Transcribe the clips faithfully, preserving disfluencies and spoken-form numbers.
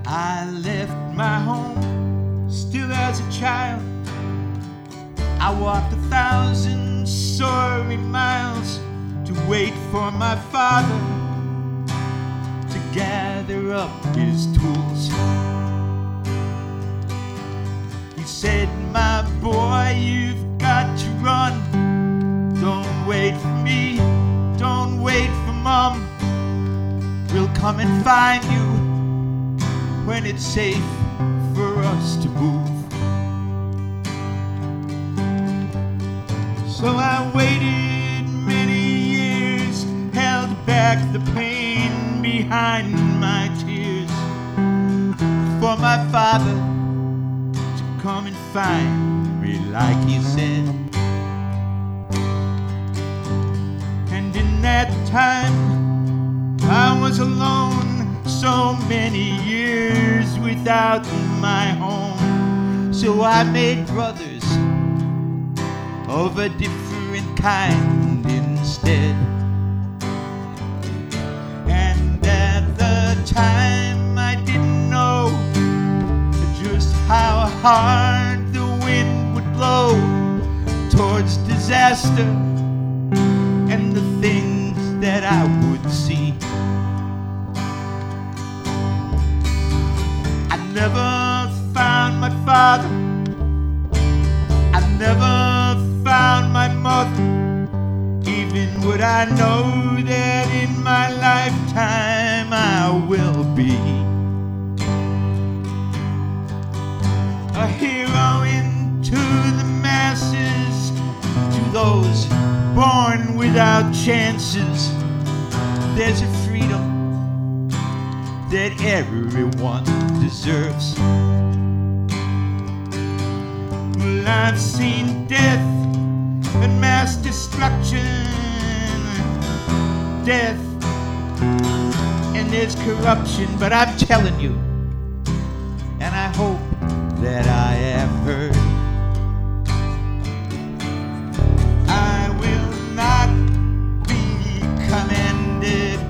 I left my home still as a child. I walked a thousand sorry miles to wait for my father to gather up his tools. He said, my boy, you've got to run. Don't wait for me, don't wait for Mom. We'll come and find you when it's safe for us to move. So I waited many years, held back the pain behind my tears, for my father to come and find me like he said. And in that time I was alone, so many years without my home. So I made brothers of a different kind instead. And at the time I didn't know just how hard the wind would blow towards disaster and the things that I would see. I never found my father, I never found my mother, even would I know that in my lifetime I will be a hero into the masses, to those born without chances. There's a freedom that everyone deserves. Well, I've seen death and mass destruction, death, and there's corruption, but I'm telling you, and I hope that I have heard, I will not be commended,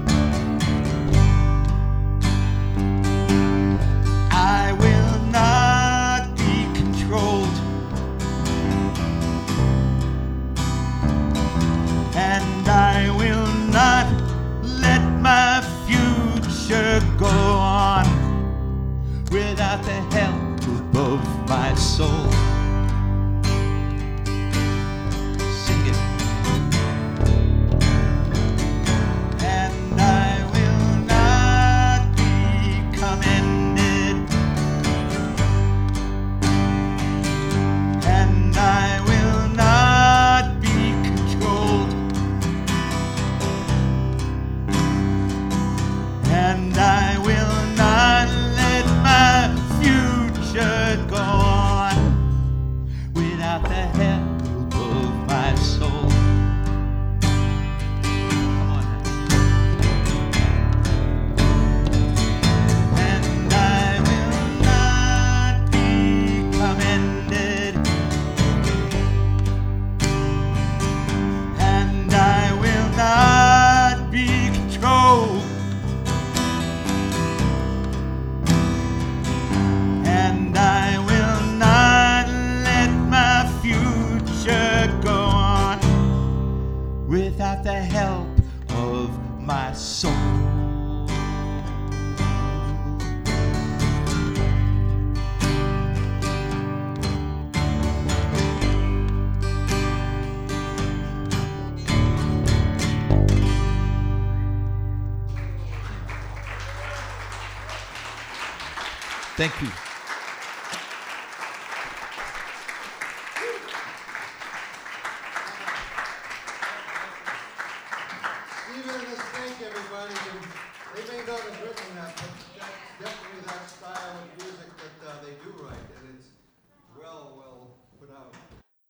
I will not be controlled, and I will not let my future go on without the help of my soul. Sing it. And I will not be commended, and I will not be controlled, and I will not let my future go on without the help of my soul. Come on now. And I will not be commended, and I will not be controlled, and I will not let my future go on without the help of my soul. Thank you. Stephen and Snake, everybody, they may not have written that, but that's definitely that style of music that uh, they do write, and it's well, well put out.